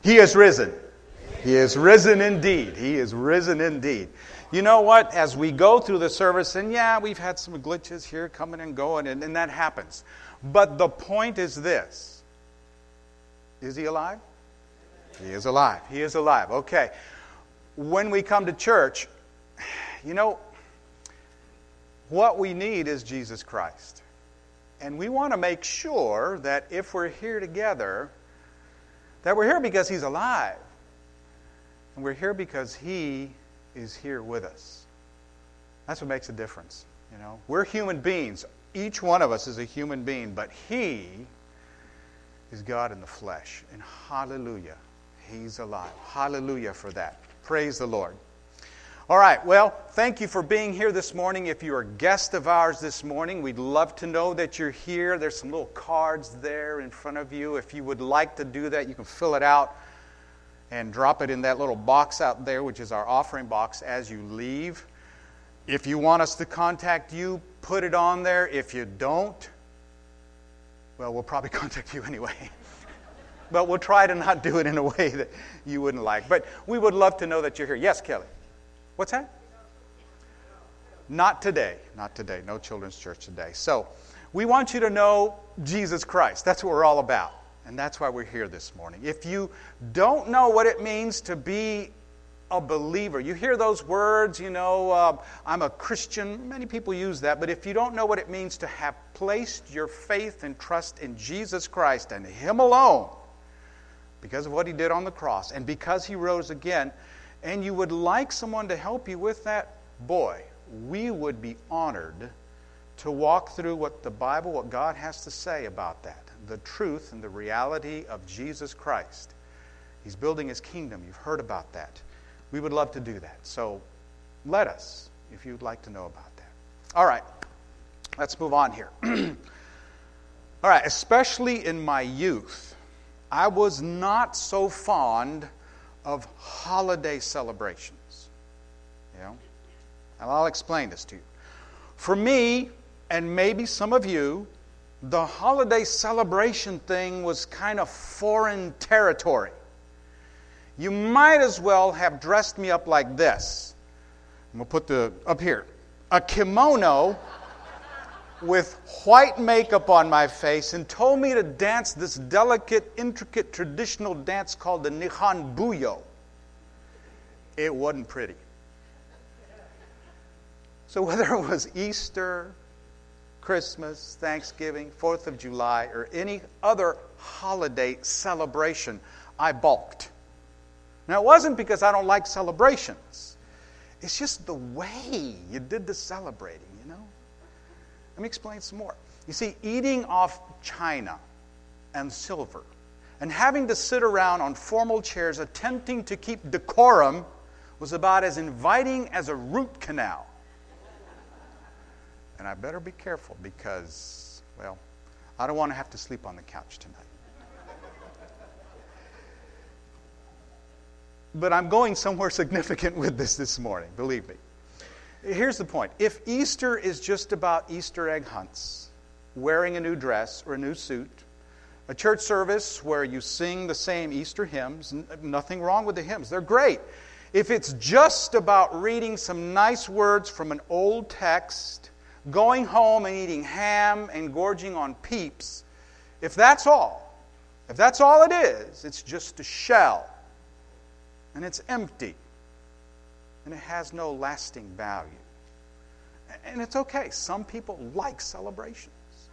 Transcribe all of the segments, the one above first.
He is risen. He is risen indeed. He is risen indeed. You know what? As we go through the service, and yeah, we've had some glitches here coming and going, and that happens. But the point is this. Is he alive? He is alive. He is alive. Okay. When we come to church, you know, what we need is Jesus Christ. And we want to make sure that if we're here together, that we're here because He's alive. And we're here because He is here with us. That's what makes a difference. You know, we're human beings. Each one of us is a human being, but He is God in the flesh. And hallelujah, He's alive. Hallelujah for that. Praise the Lord. All right, well, thank you for being here this morning. If you're a guest of ours this morning, we'd love to know that you're here. There's some little cards there in front of you. If you would like to do that, you can fill it out and drop it in that little box out there, which is our offering box, as you leave. If you want us to contact you, put it on there. If you don't, well, we'll probably contact you anyway. But we'll try to not do it in a way that you wouldn't like. But we would love to know that you're here. Yes, Kelly? What's that? Not today. Not today. No children's church today. So we want you to know Jesus Christ. That's what we're all about. And that's why we're here this morning. If you don't know what it means to be a believer, you hear those words, you know, I'm a Christian. Many people use that. But if you don't know what it means to have placed your faith and trust in Jesus Christ and Him alone, because of what He did on the cross and because He rose again, and you would like someone to help you with that, boy, we would be honored to walk through what the Bible, what God has to say about that. The truth and the reality of Jesus Christ. He's building His kingdom. You've heard about that. We would love to do that. So let us, if you'd like to know about that. All right, let's move on here. All right, especially in my youth, I was not so fond of holiday celebrations. You know? And I'll explain this to you. For me, and maybe some of you, the holiday celebration thing was kind of foreign territory. You might as well have dressed me up like this. I'm going to put up here. A kimono with white makeup on my face and told me to dance this delicate, intricate, traditional dance called the Nihon Buyo. It wasn't pretty. So whether it was Easter, Christmas, Thanksgiving, 4th of July, or any other holiday celebration, I balked. Now, it wasn't because I don't like celebrations. It's just the way you did the celebrating, you know? Let me explain some more. You see, eating off china and silver and having to sit around on formal chairs attempting to keep decorum was about as inviting as a root canal. And I better be careful because, well, I don't want to have to sleep on the couch tonight. But I'm going somewhere significant with this morning, believe me. Here's the point. If Easter is just about Easter egg hunts, wearing a new dress or a new suit, a church service where you sing the same Easter hymns, nothing wrong with the hymns. They're great. If it's just about reading some nice words from an old text, going home and eating ham and gorging on Peeps, if that's all it is, it's just a shell. And it's empty. And it has no lasting value. And it's okay. Some people like celebrations.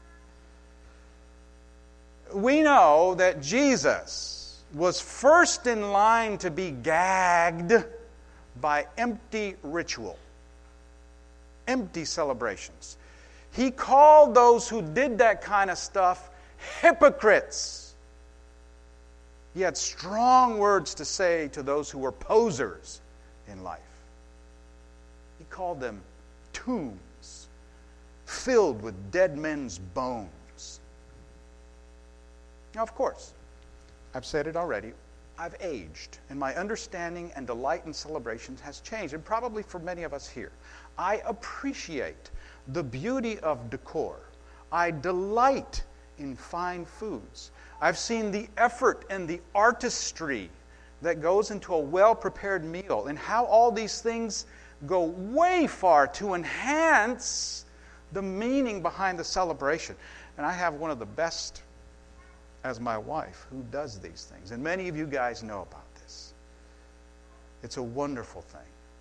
We know that Jesus was first in line to be gagged by empty ritual. Empty celebrations. He called those who did that kind of stuff hypocrites. He had strong words to say to those who were posers in life. He called them tombs filled with dead men's bones. Now, of course, I've said it already, I've aged, and my understanding and delight in celebrations has changed, and probably for many of us here. I appreciate the beauty of decor. I delight in fine foods. I've seen the effort and the artistry that goes into a well-prepared meal, and how all these things go way far to enhance the meaning behind the celebration. And I have one of the best as my wife who does these things. And many of you guys know about this. It's a wonderful thing.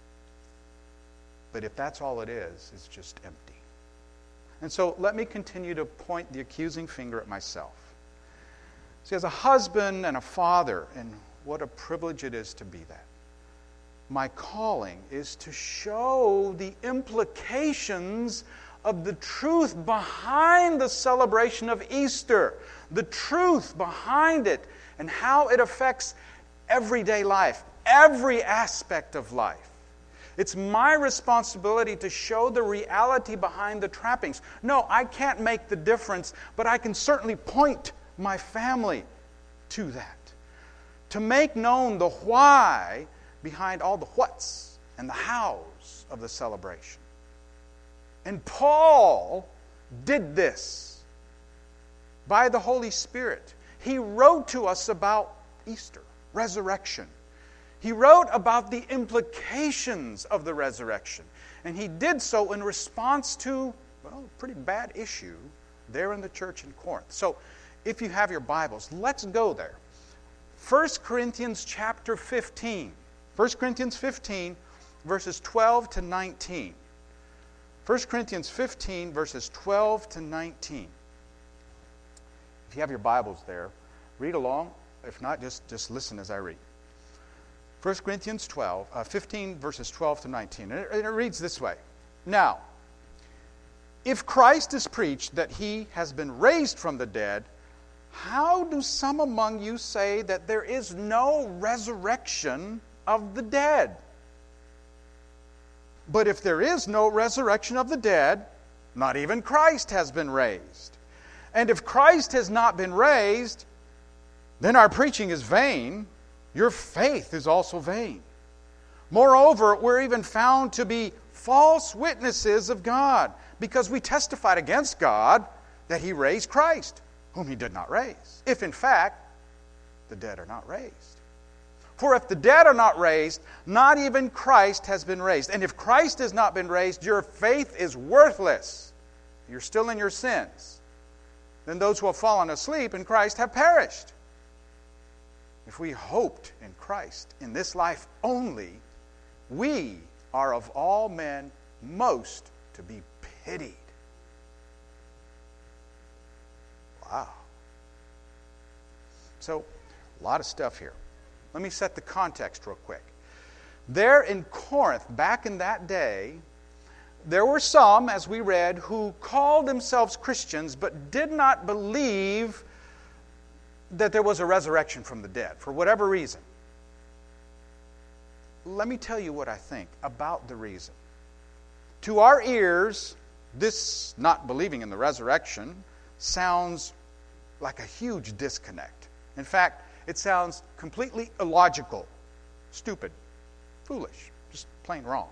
But if that's all it is, it's just empty. And so let me continue to point the accusing finger at myself. See, as a husband and a father, and what a privilege it is to be that, my calling is to show the implications of the truth behind the celebration of Easter, the truth behind it, and how it affects everyday life, every aspect of life. It's my responsibility to show the reality behind the trappings. No, I can't make the difference, but I can certainly point my family to that. To make known the why behind all the whats and the hows of the celebration. And Paul did this by the Holy Spirit. He wrote to us about Easter, resurrection. He wrote about the implications of the resurrection. And he did so in response to, well, a pretty bad issue there in the church in Corinth. So, if you have your Bibles, let's go there. 1 Corinthians chapter 15. 1 Corinthians 15, verses 12 to 19. 1 Corinthians 15, verses 12 to 19. If you have your Bibles there, read along. If not, just listen as I read. 1 Corinthians 15, verses 12 to 19. And it reads this way. Now, if Christ is preached that he has been raised from the dead, how do some among you say that there is no resurrection of the dead? But if there is no resurrection of the dead, not even Christ has been raised. And if Christ has not been raised, then our preaching is vain. Your faith is also vain. Moreover, we're even found to be false witnesses of God, because we testified against God that he raised Christ, whom he did not raise, if in fact the dead are not raised. For if the dead are not raised, not even Christ has been raised. And if Christ has not been raised, your faith is worthless. You're still in your sins. Then those who have fallen asleep in Christ have perished. If we hoped in Christ in this life only, we are of all men most to be pitied. Wow. So, a lot of stuff here. Let me set the context real quick. There in Corinth, back in that day, there were some, as we read, who called themselves Christians but did not believe that there was a resurrection from the dead, for whatever reason. Let me tell you what I think about the reason. To our ears, this not believing in the resurrection sounds like a huge disconnect. In fact, it sounds completely illogical, stupid, foolish, just plain wrong.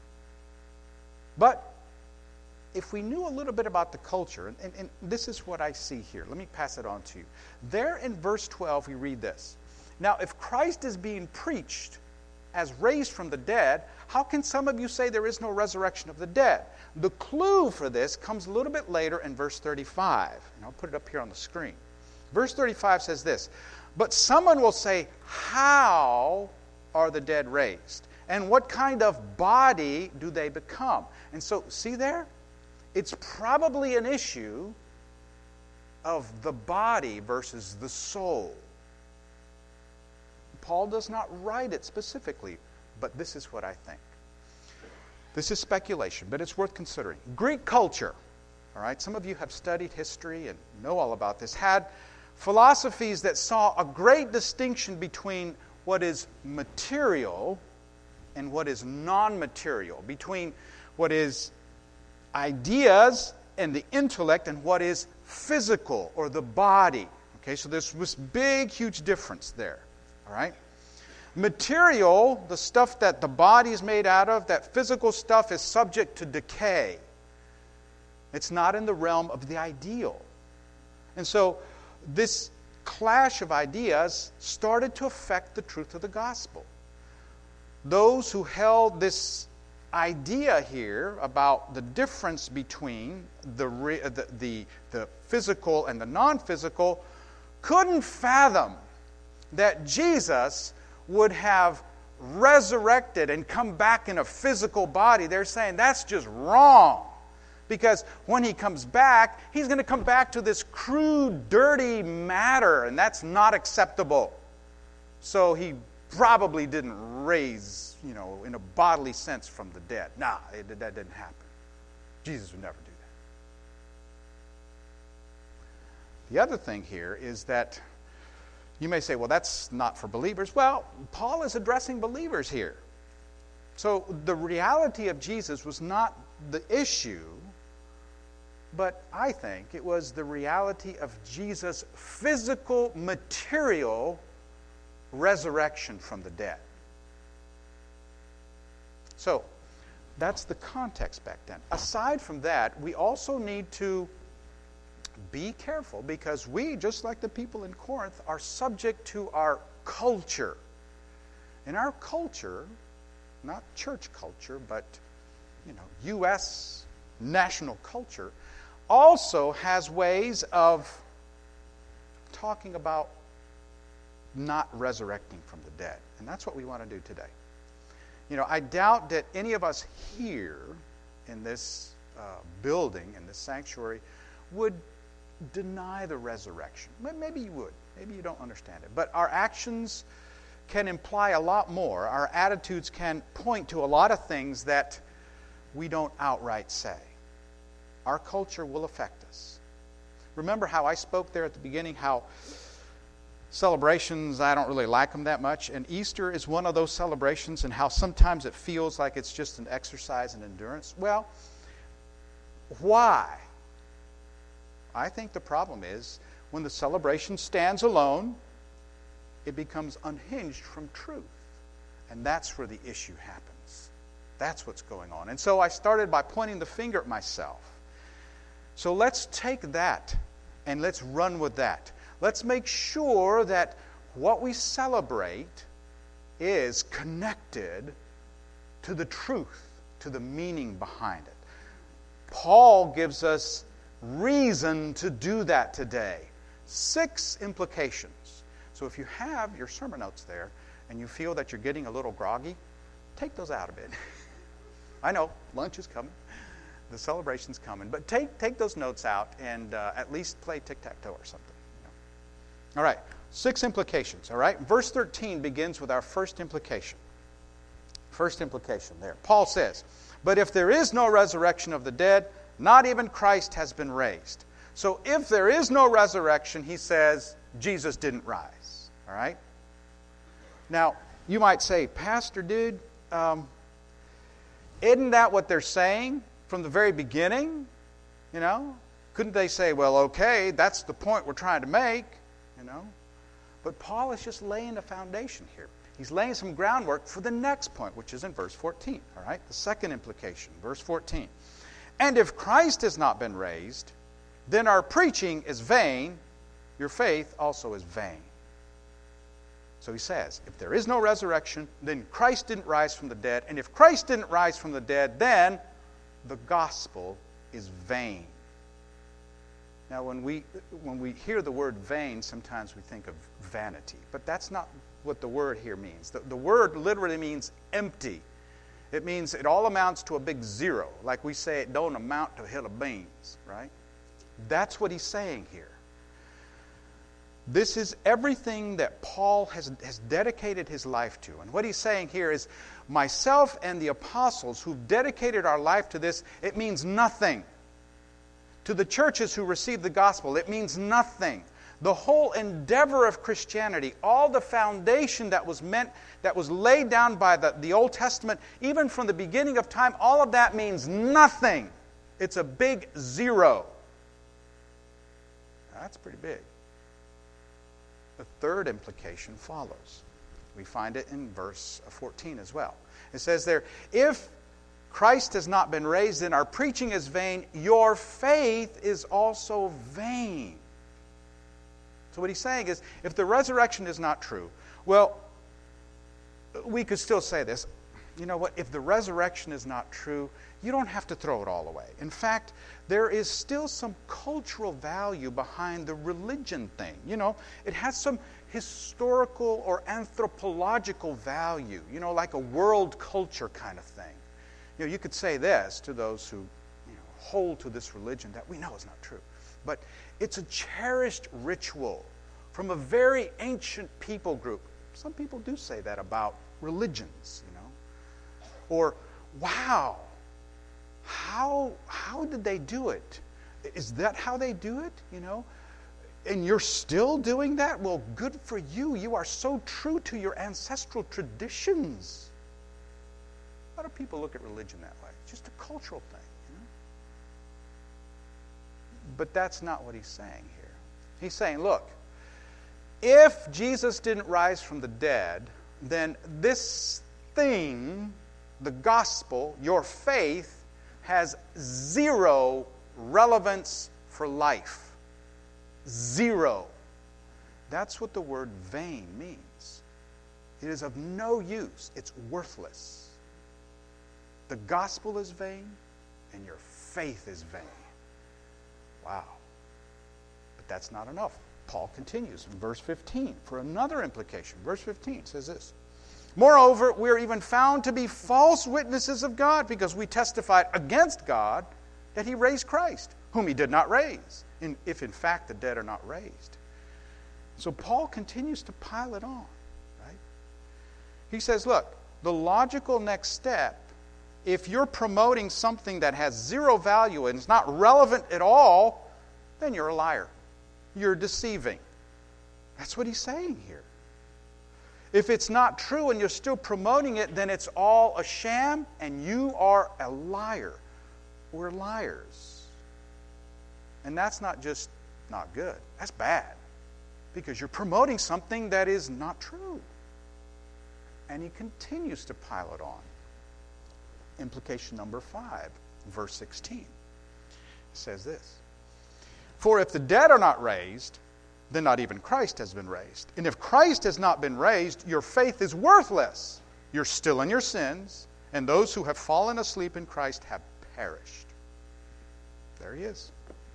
But if we knew a little bit about the culture, and this is what I see here. Let me pass it on to you. There in verse 12, we read this. Now, if Christ is being preached as raised from the dead, how can some of you say there is no resurrection of the dead? The clue for this comes a little bit later in verse 35. And I'll put it up here on the screen. Verse 35 says this, but someone will say, how are the dead raised? And what kind of body do they become? And so, see there? It's probably an issue of the body versus the soul. Paul does not write it specifically, but this is what I think. This is speculation, but it's worth considering. Greek culture, all right, some of you have studied history and know all about this, had philosophies that saw a great distinction between what is material and what is non-material, between what is ideas and the intellect and what is physical or the body. Okay, so there's this big, huge difference there. All right? Material, the stuff that the body is made out of, that physical stuff is subject to decay. It's not in the realm of the ideal. And so this clash of ideas started to affect the truth of the gospel. Those who held this idea here about the difference between the physical and the non-physical couldn't fathom that Jesus would have resurrected and come back in a physical body. They're saying that's just wrong. Because when he comes back, he's going to come back to this crude, dirty matter, and that's not acceptable. So he probably didn't raise, in a bodily sense from the dead. That didn't happen. Jesus would never do that. The other thing here is that you may say, well, that's not for believers. Well, Paul is addressing believers here. So the reality of Jesus was not the issue, but I think it was the reality of Jesus' physical, material resurrection from the dead. So, that's the context back then. Aside from that, we also need to be careful because we, just like the people in Corinth, are subject to our culture. In our culture, not church culture, but U.S. national culture, also has ways of talking about not resurrecting from the dead. And that's what we want to do today. I doubt that any of us here in this building, in this sanctuary, would deny the resurrection. Maybe you would. Maybe you don't understand it. But our actions can imply a lot more. Our attitudes can point to a lot of things that we don't outright say. Our culture will affect us. Remember how I spoke there at the beginning, how celebrations, I don't really like them that much, and Easter is one of those celebrations, and how sometimes it feels like it's just an exercise in endurance. Well, why? I think the problem is when the celebration stands alone, it becomes unhinged from truth. And that's where the issue happens. That's what's going on. And so I started by pointing the finger at myself. So let's take that and let's run with that. Let's make sure that what we celebrate is connected to the truth, to the meaning behind it. Paul gives us reason to do that today. 6 implications. So if you have your sermon notes there and you feel that you're getting a little groggy, take those out a bit. I know, lunch is coming. The celebration's coming. But take those notes out and at least play tic-tac-toe or something. All right, 6 implications, all right? Verse 13 begins with our first implication. First implication there. Paul says, "But if there is no resurrection of the dead, not even Christ has been raised." So if there is no resurrection, he says, Jesus didn't rise, all right? Now, you might say, Pastor, dude, isn't that what they're saying from the very beginning? Couldn't they say, well, okay, that's the point we're trying to make, But Paul is just laying the foundation here. He's laying some groundwork for the next point, which is in verse 14, all right? The second implication, verse 14. "And if Christ has not been raised, then our preaching is vain, your faith also is vain." So he says, if there is no resurrection, then Christ didn't rise from the dead. And if Christ didn't rise from the dead, then the gospel is vain. Now, when we hear the word vain, sometimes we think of vanity. But that's not what the word here means. The word literally means empty. It means it all amounts to a big zero. Like we say, it don't amount to a hill of beans, right? That's what he's saying here. This is everything that Paul has dedicated his life to. And what he's saying here is, myself and the apostles who've dedicated our life to this, it means nothing. To the churches who received the gospel, it means nothing. The whole endeavor of Christianity, all the foundation that was laid down by the Old Testament, even from the beginning of time, all of that means nothing. It's a big zero. That's pretty big. The third implication follows. We find it in verse 14 as well. It says there, if Christ has not been raised, then our preaching is vain, your faith is also vain. So what he's saying is, if the resurrection is not true, well, we could still say this. You know what? If the resurrection is not true, you don't have to throw it all away. In fact, there is still some cultural value behind the religion thing. You know, it has some historical or anthropological value, you know, like a world culture kind of thing. You know, you could say this to those who hold to this religion that we know is not true. But it's a cherished ritual from a very ancient people group. Some people do say that about religions, you know. Or, wow, how did they do it? Is that how they do it, you know? And you're still doing that? Well, good for you. You are so true to your ancestral traditions. A lot of people look at religion that way. It's just a cultural thing, you know? But that's not what he's saying here. He's saying, look, if Jesus didn't rise from the dead, then this thing, the gospel, your faith, has zero relevance for life. Zero. That's what the word vain means. It is of no use. It's worthless. The gospel is vain, and your faith is vain. Wow. But that's not enough. Paul continues in verse 15 for another implication. Verse 15 says this: moreover, we are even found to be false witnesses of God, because we testified against God that he raised Christ, whom he did not raise, if in fact the dead are not raised. So Paul continues to pile it on, right? He says, look, the logical next step, if you're promoting something that has zero value and is not relevant at all, then you're a liar. You're deceiving. That's what he's saying here. If it's not true and you're still promoting it, then it's all a sham and you are a liar. We're liars. And that's not just not good. That's bad. Because you're promoting something that is not true. And he continues to pile it on. Implication number 5, verse 16. Says this: for if the dead are not raised, then not even Christ has been raised. And if Christ has not been raised, your faith is worthless. You're still in your sins, and those who have fallen asleep in Christ have perished. There he is.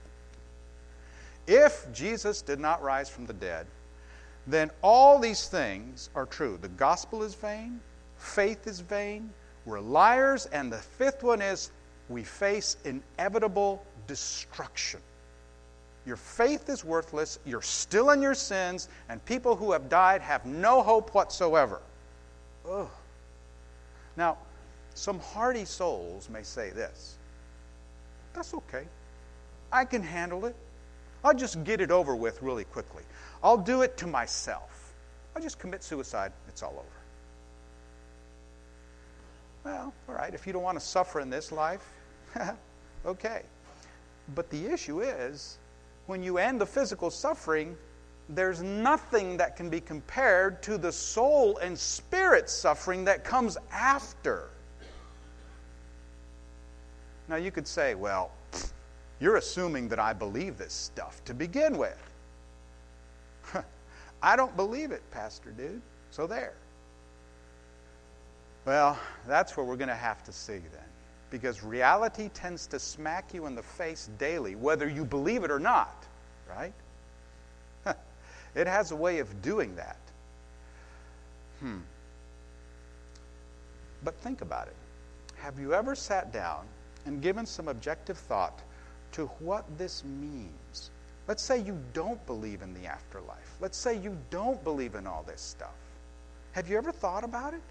If Jesus did not rise from the dead, then all these things are true. The gospel is vain, faith is vain, we're liars, and the fifth one is we face inevitable destruction. Your faith is worthless, you're still in your sins, and people who have died have no hope whatsoever. Ugh. Now, some hardy souls may say this: that's okay. I can handle it. I'll just get it over with really quickly. I'll do it to myself. I'll just commit suicide. It's all over. Well, all right, if you don't want to suffer in this life, okay. But the issue is, when you end the physical suffering, there's nothing that can be compared to the soul and spirit suffering that comes after. Now you could say, well, you're assuming that I believe this stuff to begin with. I don't believe it, Pastor Dude. So there. Well, that's what we're going to have to see then. Because reality tends to smack you in the face daily, whether you believe it or not, right? It has a way of doing that. But think about it. Have you ever sat down and given some objective thought to what this means? Let's say you don't believe in the afterlife. Let's say you don't believe in all this stuff. Have you ever thought about it?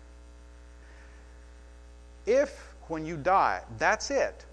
If, when you die, that's it,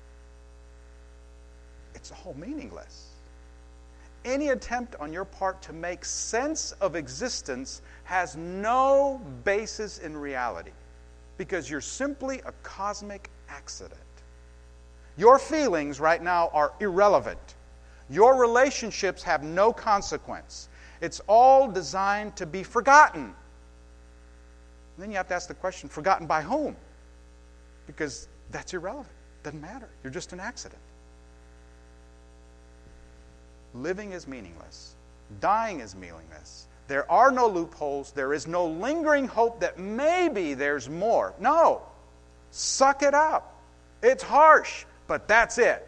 it's all meaningless. Any attempt on your part to make sense of existence has no basis in reality, because you're simply a cosmic accident. Your feelings right now are irrelevant. Your relationships have no consequence. It's all designed to be forgotten. Then you have to ask the question, forgotten by whom? Because that's irrelevant. Doesn't matter. You're just an accident. Living is meaningless. Dying is meaningless. There are no loopholes. There is no lingering hope that maybe there's more. No. Suck it up. It's harsh, but that's it.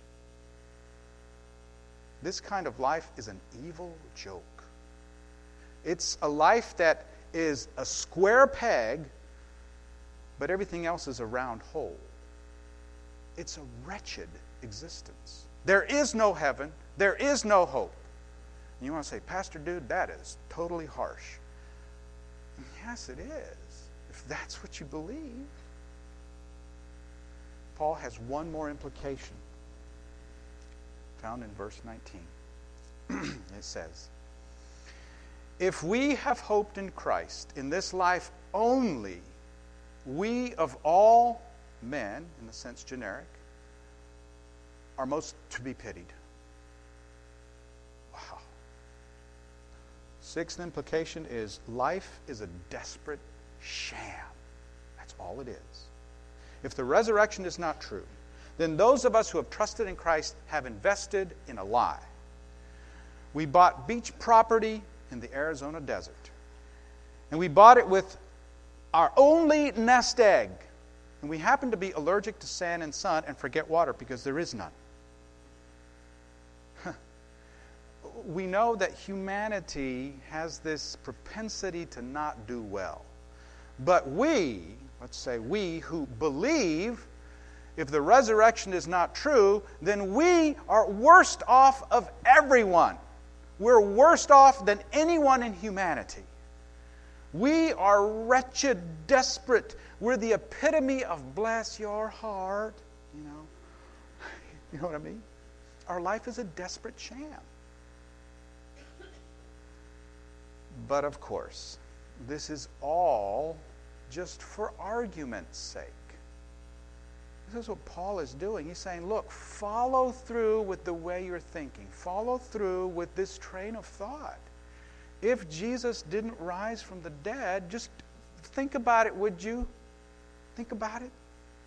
This kind of life is an evil joke. It's a life that is a square peg, but everything else is a round hole. It's a wretched existence. There is no heaven. There is no hope. And you want to say, Pastor Dude, that is totally harsh. Yes, it is, if that's what you believe. Paul has one more implication found in verse 19. It says, if we have hoped in Christ in this life only, we of all men, in the sense generic, are most to be pitied. Wow. Sixth implication is life is a desperate sham. That's all it is. If the resurrection is not true, then those of us who have trusted in Christ have invested in a lie. We bought beach property in the Arizona desert. And we bought it with our only nest egg. And we happen to be allergic to sand and sun and forget water because there is none. We know that humanity has this propensity to not do well. But we, let's say we who believe, if the resurrection is not true, then we are worst off of everyone. We're worst off than anyone in humanity. We are wretched, desperate. We're the epitome of bless your heart. You know what I mean? Our life is a desperate sham. But of course, this is all just for argument's sake. This is what Paul is doing. He's saying, look, follow through with the way you're thinking. Follow through with this train of thought. If Jesus didn't rise from the dead, just think about it, would you? Think about it.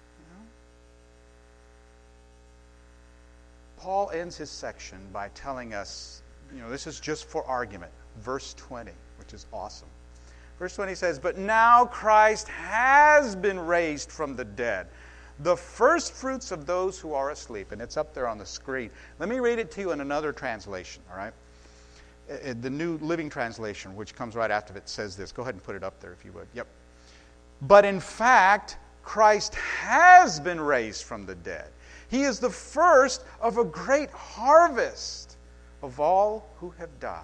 Paul ends his section by telling us, this is just for argument. Verse 20, which is awesome. Verse 20 says, but now Christ has been raised from the dead, the first fruits of those who are asleep. And it's up there on the screen. Let me read it to you in another translation, all right? The New Living Translation, which comes right after it, says this. Go ahead and put it up there if you would. Yep. But in fact, Christ has been raised from the dead. He is the first of a great harvest of all who have died.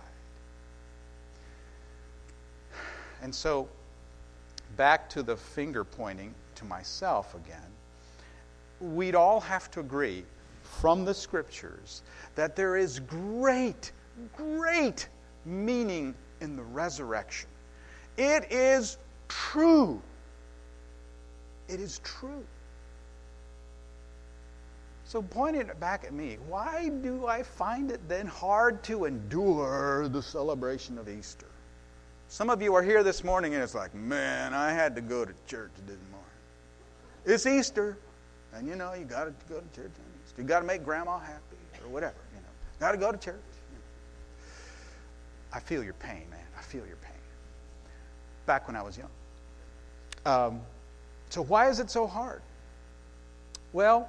And so, back to the finger pointing to myself again, we'd all have to agree from the Scriptures that there is great, great meaning in the resurrection. It is true. It is true. So pointing it back at me, why do I find it then hard to endure the celebration of Easter? Some of you are here this morning and it's like, man, I had to go to church this morning. It's Easter. And you got to go to church on Easter. You got to make grandma happy or whatever. Got to go to church. I feel your pain, man. I feel your pain. Back when I was young. So why is it so hard? Well,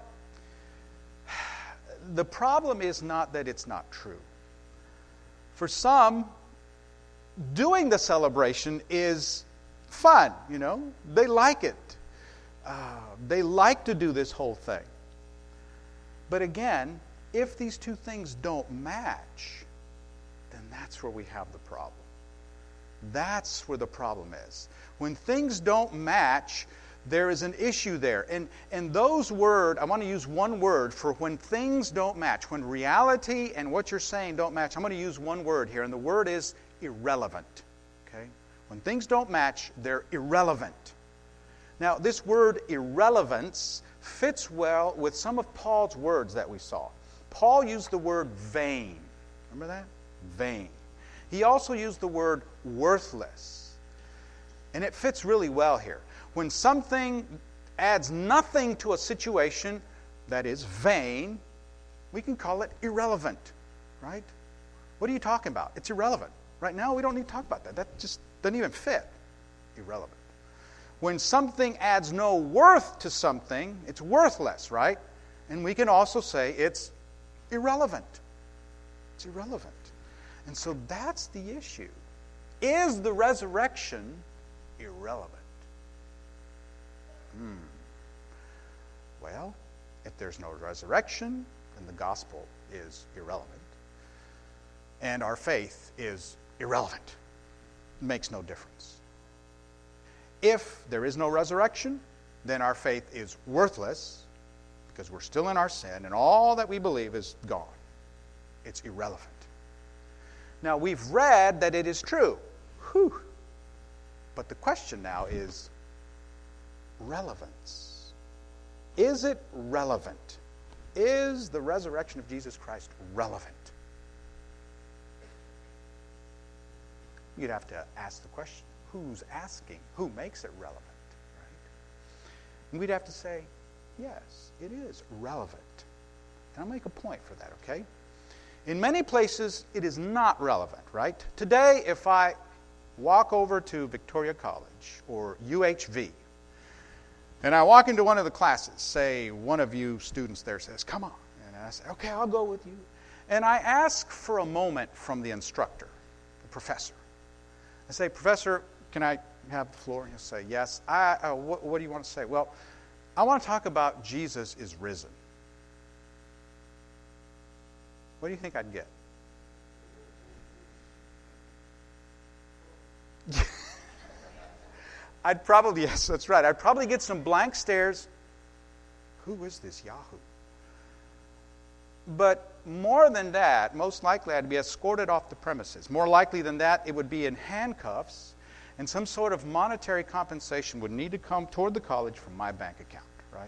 the problem is not that it's not true. For some, doing the celebration is fun, They like it. They like to do this whole thing. But again, if these two things don't match, then that's where we have the problem. That's where the problem is. When things don't match, there is an issue there. And those words, I want to use one word for when things don't match. When reality and what you're saying don't match, I'm going to use one word here, and the word is irrelevant. Okay? When things don't match, they're irrelevant. Now, this word irrelevance fits well with some of Paul's words that we saw. Paul used the word vain. Remember that? Vain. He also used the word worthless. And it fits really well here. When something adds nothing to a situation that is vain, we can call it irrelevant, right? What are you talking about? It's irrelevant. Right now, we don't need to talk about that. That just doesn't even fit. Irrelevant. When something adds no worth to something, it's worthless, right? And we can also say it's irrelevant. It's irrelevant. And so that's the issue. Is the resurrection irrelevant? Well, if there's no resurrection, then the gospel is irrelevant. And our faith is irrelevant. It makes no difference. If there is no resurrection, then our faith is worthless because we're still in our sin and all that we believe is gone. It's irrelevant. Now, we've read that it is true. Whew. But the question now is relevance. Is it relevant? Is the resurrection of Jesus Christ relevant? You'd have to ask the question, who's asking? Who makes it relevant? Right? And we'd have to say, yes, it is relevant. And I'll make a point for that, okay? In many places, it is not relevant, right? Today, if I walk over to Victoria College or UHV, and I walk into one of the classes, say one of you students there says, come on. And I say, okay, I'll go with you. And I ask for a moment from the instructor, the professor. I say, Professor, can I have the floor? And he'll say, yes. What do you want to say? Well, I want to talk about Jesus is risen. What do you think I'd get? Yes, that's right. I'd probably get some blank stares. Who is this Yahoo? But more than that, most likely I'd be escorted off the premises. More likely than that, it would be in handcuffs, and some sort of monetary compensation would need to come toward the college from my bank account, right?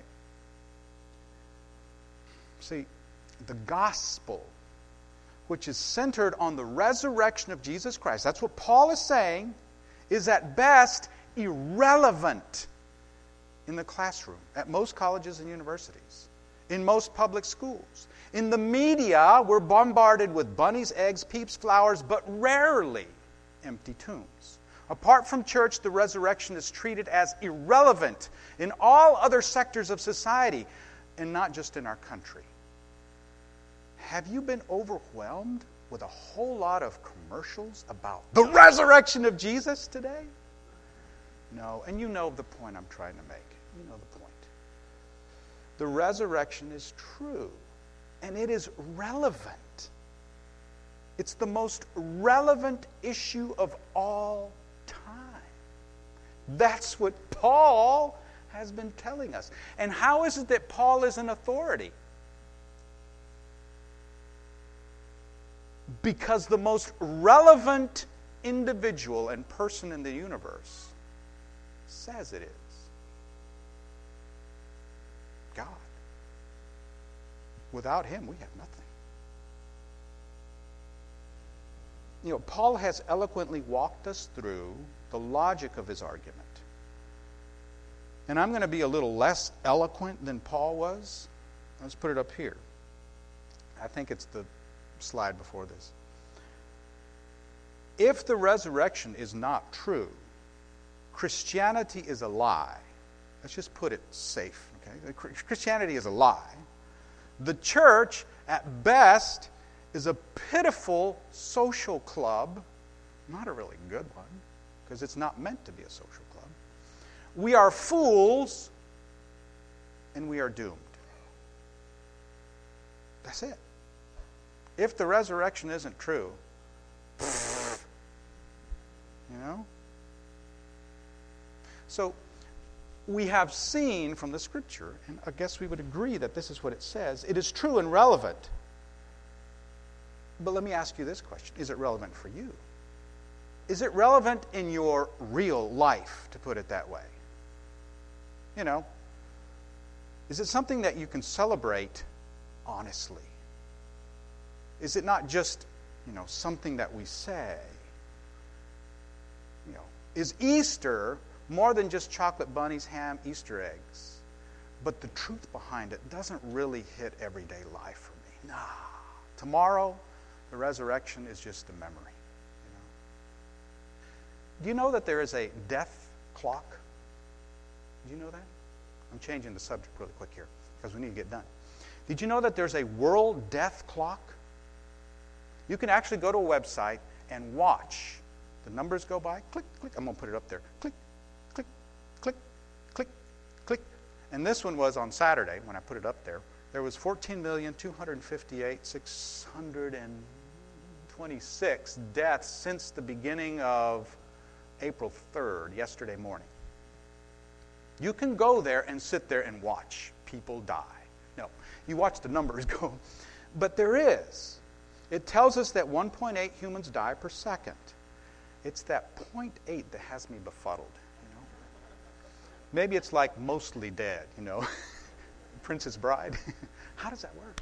See, the gospel, which is centered on the resurrection of Jesus Christ, that's what Paul is saying, is at best irrelevant in the classroom, at most colleges and universities, in most public schools. In the media, we're bombarded with bunnies, eggs, peeps, flowers, but rarely empty tombs. Apart from church, the resurrection is treated as irrelevant in all other sectors of society, and not just in our country. Have you been overwhelmed with a whole lot of commercials about the resurrection of Jesus today? No, and you know the point I'm trying to make. You know the point. The resurrection is true, and it is relevant. It's the most relevant issue of all time. That's what Paul has been telling us. And how is it that Paul is an authority? Because the most relevant individual and person in the universe says it is. God. Without him, we have nothing. You know, Paul has eloquently walked us through the logic of his argument. And I'm going to be a little less eloquent than Paul was. Let's put it up here. I think it's the slide before this. If the resurrection is not true, Christianity is a lie. Let's just put it safe. Okay? Christianity is a lie. The church, at best, is a pitiful social club, not a really good one, because it's not meant to be a social club. We are fools, and we are doomed. That's it. If the resurrection isn't true, you know? So, we have seen from the Scripture, and I guess we would agree that this is what it says, it is true and relevant. But let me ask you this question. Is it relevant for you? Is it relevant in your real life, to put it that way? You know, is it something that you can celebrate honestly? Is it not just, something that we say? Is Easter more than just chocolate bunnies, ham, Easter eggs? But the truth behind it doesn't really hit everyday life for me. Nah. Tomorrow, The resurrection is just a memory. Do you know that there is a death clock? Did you know that? I'm changing the subject really quick here because we need to get done. Did you know that there's a world death clock? You can actually go to a website and watch the numbers go by. Click, click. I'm going to put it up there. Click, click, click, click, click. And this one was on Saturday when I put it up there. There was 14,258,626 deaths since the beginning of April 3rd, yesterday morning. You can go there and sit there and watch people die. No, you watch the numbers go. But there is. It tells us that 1.8 humans die per second. It's that 0.8 that has me befuddled. Maybe it's like mostly dead, Princess Bride. How does that work?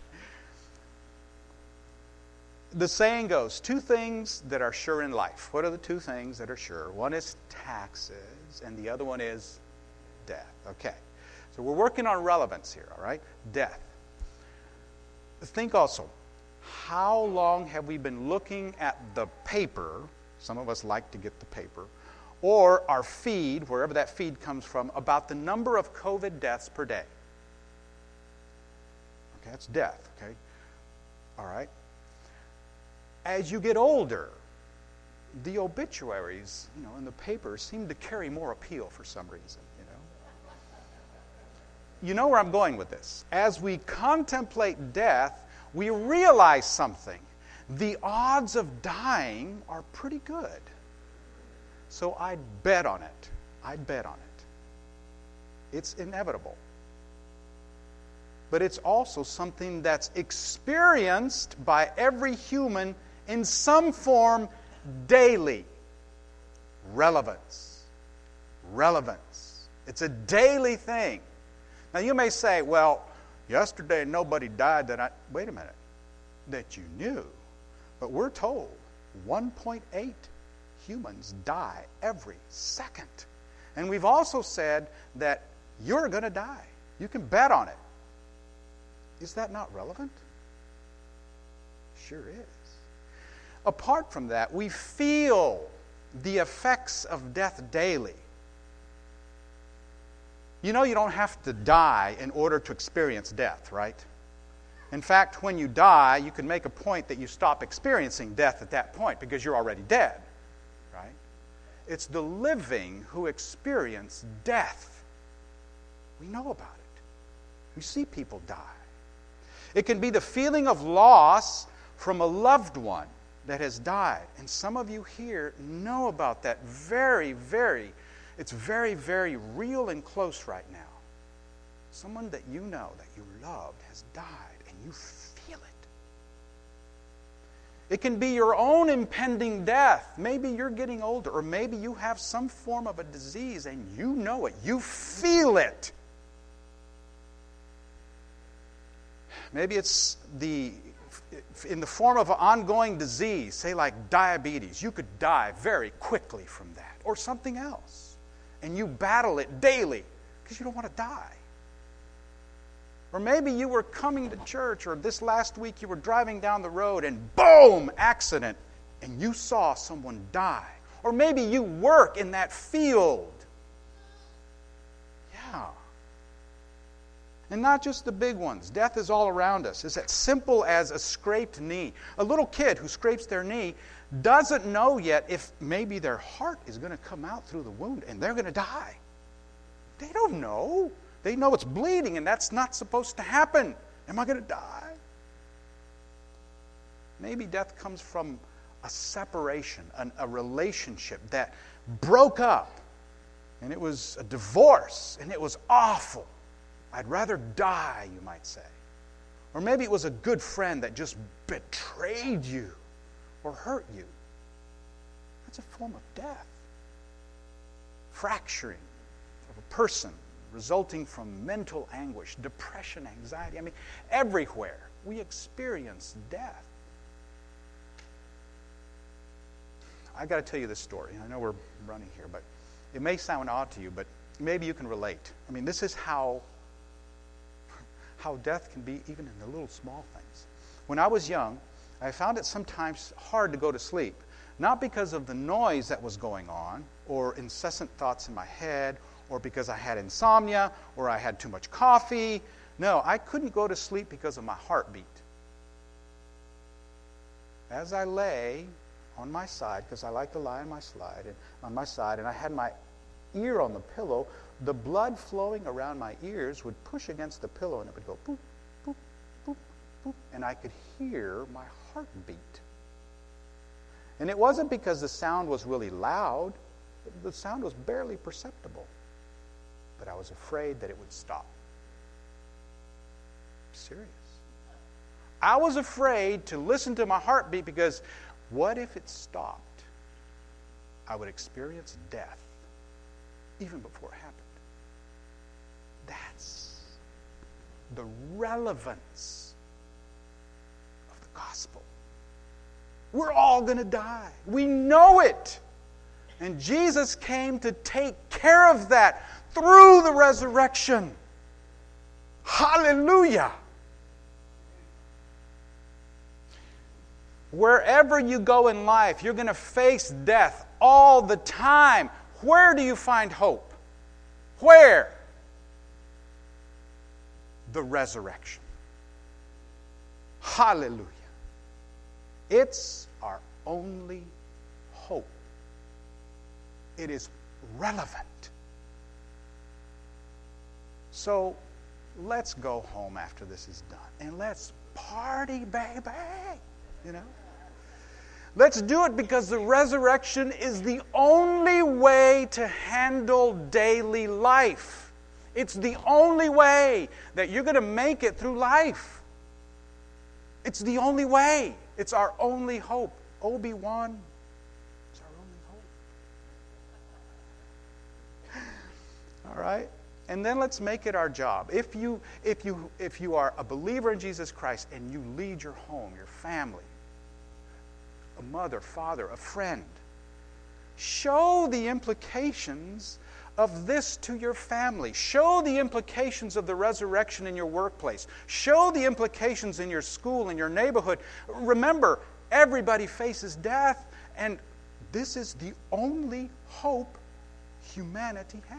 The saying goes, 2 things that are sure in life. What are the 2 things that are sure? One is taxes, and the other one is death. Okay. So we're working on relevance here, all right? Death. Think also, how long have we been looking at the paper? Some of us like to get the paper. Or our feed, wherever that feed comes from, about the number of COVID deaths per day. Okay, that's death, okay? All right. As you get older, the obituaries, in the papers seem to carry more appeal for some reason, You know where I'm going with this. As we contemplate death, we realize something. The odds of dying are pretty good. So I'd bet on it. It's inevitable. But it's also something that's experienced by every human in some form daily. Relevance. It's a daily thing. Now you may say, well, yesterday nobody died wait a minute, that you knew. But we're told 1.8 humans die every second. And we've also said that you're going to die. You can bet on it. Is that not relevant? Sure is. Apart from that, we feel the effects of death daily. You don't have to die in order to experience death, right? In fact, when you die, you can make a point that you stop experiencing death at that point because you're already dead, right? It's the living who experience death. We know about it. We see people die. It can be the feeling of loss from a loved one that has died. And some of you here know about that it's very, very real and close right now. Someone that you know, that you loved, has died, and you feel it. It can be your own impending death. Maybe you're getting older, or maybe you have some form of a disease, and you know it. You feel it. Maybe it's in the form of an ongoing disease, say like diabetes. You could die very quickly from that, or something else. And you battle it daily because you don't want to die. Or maybe you were coming to church, or this last week you were driving down the road and boom, accident, and you saw someone die. Or maybe you work in that field. Yeah. And not just the big ones. Death is all around us. It's as simple as a scraped knee. A little kid who scrapes their knee doesn't know yet if maybe their heart is going to come out through the wound and they're going to die. They don't know. They know it's bleeding and that's not supposed to happen. Am I going to die? Maybe death comes from a separation, a relationship that broke up. And it was a divorce and it was awful. I'd rather die, you might say. Or maybe it was a good friend that just betrayed you or hurt you. That's a form of death. Fracturing of a person resulting from mental anguish, depression, anxiety. Everywhere we experience death. I got to tell you this story. I know we're running here, but it may sound odd to you, but maybe you can relate. This is how death can be even in the little small things. When I was young, I found it sometimes hard to go to sleep. Not because of the noise that was going on, or incessant thoughts in my head, or because I had insomnia, or I had too much coffee. No, I couldn't go to sleep because of my heartbeat. As I lay on my side, because I like to lie on my side, and I had my ear on the pillow, the blood flowing around my ears would push against the pillow, and it would go boop, boop, boop, boop, and I could hear my heartbeat. And it wasn't because the sound was really loud. The sound was barely perceptible. But I was afraid that it would stop. I'm serious. I was afraid to listen to my heartbeat because what if it stopped? I would experience death even before it happened. That's the relevance of the gospel. We're all going to die. We know it. And Jesus came to take care of that through the resurrection. Hallelujah. Wherever you go in life, you're going to face death all the time. Where do you find hope? Where? The resurrection. Hallelujah. It's our only hope. It is relevant. So let's go home after this is done and let's party, baby. You know? Let's do it because the resurrection is the only way to handle daily life. It's the only way that you're going to make it through life. It's the only way. It's our only hope. Obi-Wan, it's our only hope. All right? And then let's make it our job. If you are a believer in Jesus Christ and you lead your home, your family, a mother, father, a friend, show the implications of this to your family. Show the implications of the resurrection in your workplace. Show the implications in your school, in your neighborhood. Remember, everybody faces death, and this is the only hope humanity has.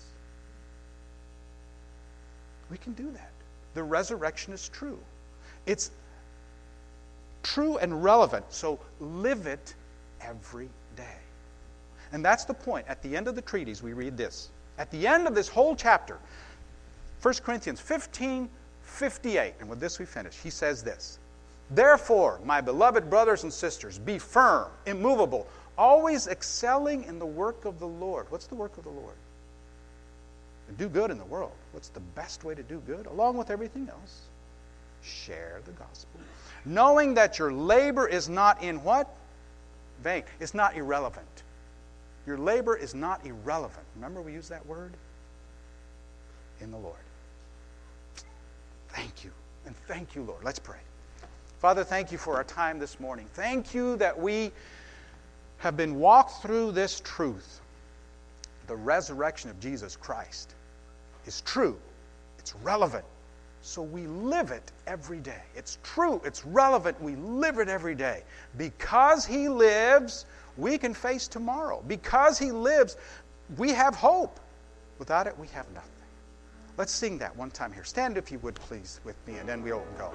We can do that. The resurrection is true. It's true and relevant, so live it every day. And that's the point. At the end of the treatise, we read this. At the end of this whole chapter, 1 Corinthians 15:58, and with this we finish, he says this: "Therefore, my beloved brothers and sisters, be firm, immovable, always excelling in the work of the Lord." What's the work of the Lord? To do good in the world. What's the best way to do good? Along with everything else, share the gospel. Knowing that your labor is not in what? Vain. It's not irrelevant. Your labor is not irrelevant. Remember we used that word? In the Lord. Thank you. And thank you, Lord. Let's pray. Father, thank you for our time this morning. Thank you that we have been walked through this truth. The resurrection of Jesus Christ is true. It's relevant. So we live it every day. It's true. It's relevant. We live it every day. Because He lives, we can face tomorrow. Because He lives, we have hope. Without it, we have nothing. Let's sing that one time here. Stand if you would, please, with me, and then we'll go.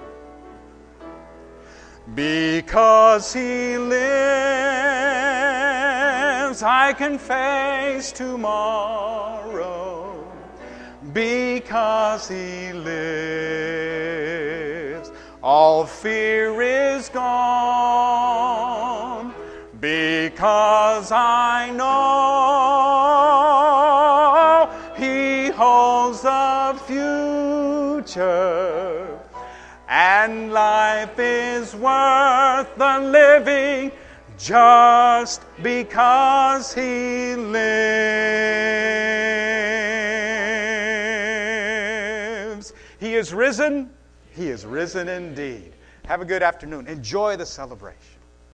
Because He lives, I can face tomorrow. Because He lives, all fear is gone. Because I know He holds the future, and life is worth the living just because He lives. He is risen. He is risen indeed. Have a good afternoon. Enjoy the celebration.